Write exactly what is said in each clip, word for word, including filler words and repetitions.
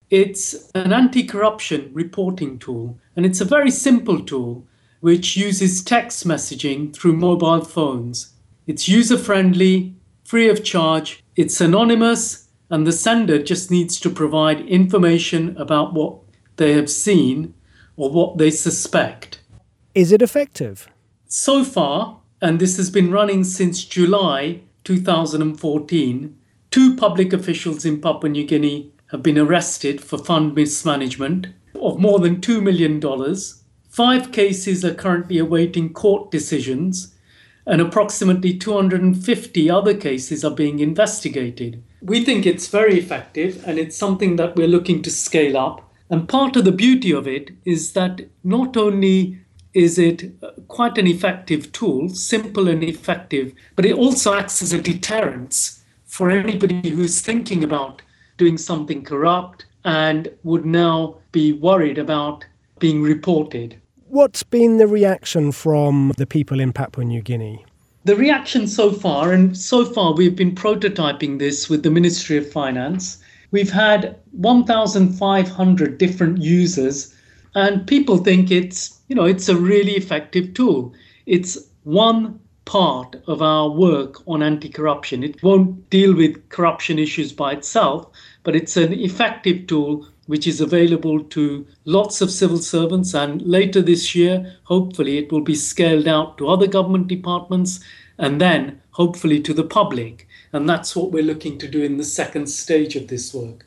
It's an anti-corruption reporting tool, and it's a very simple tool which uses text messaging through mobile phones. It's user-friendly, free of charge, it's anonymous, and the sender just needs to provide information about what they have seen or what they suspect. Is it effective? So far, and this has been running since July two thousand fourteen, two public officials in Papua New Guinea have been arrested for fund mismanagement of more than two million dollars. Five cases are currently awaiting court decisions, and approximately two hundred fifty other cases are being investigated. We think it's very effective, and it's something that we're looking to scale up. And part of the beauty of it is that not only is it quite an effective tool, simple and effective, but it also acts as a deterrence for anybody who's thinking about doing something corrupt and would now be worried about being reported. What's been the reaction from the people in Papua New Guinea? The reaction so far, and so far we've been prototyping this with the Ministry of Finance. We've had one thousand five hundred different users, and people think it's, you know, it's a really effective tool. It's one part of our work on anti-corruption. It won't deal with corruption issues by itself, but it's an effective tool which is available to lots of civil servants, and later this year, hopefully it will be scaled out to other government departments and then hopefully to the public. And that's what we're looking to do in the second stage of this work.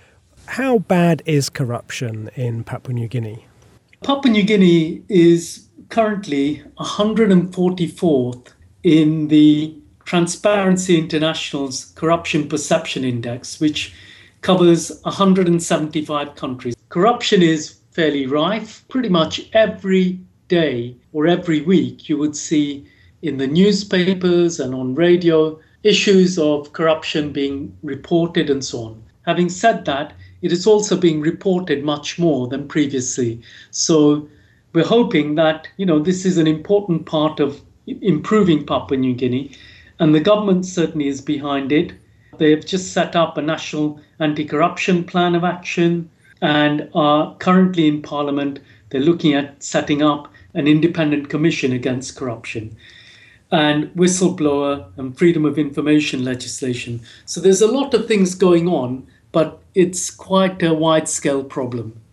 How bad is corruption in Papua New Guinea? Papua New Guinea is currently one hundred forty-fourth in the Transparency International's Corruption Perception Index, which covers one hundred seventy-five countries. Corruption is fairly rife. Pretty much every day or every week you would see in the newspapers and on radio issues of corruption being reported and so on. Having said that, it is also being reported much more than previously. So we're hoping that, you know, this is an important part of improving Papua New Guinea, and the government certainly is behind it. They have just set up a national anti-corruption plan of action and are currently in Parliament. They're looking at setting up an independent commission against corruption and whistleblower and freedom of information legislation. So there's a lot of things going on, but it's quite a wide-scale problem.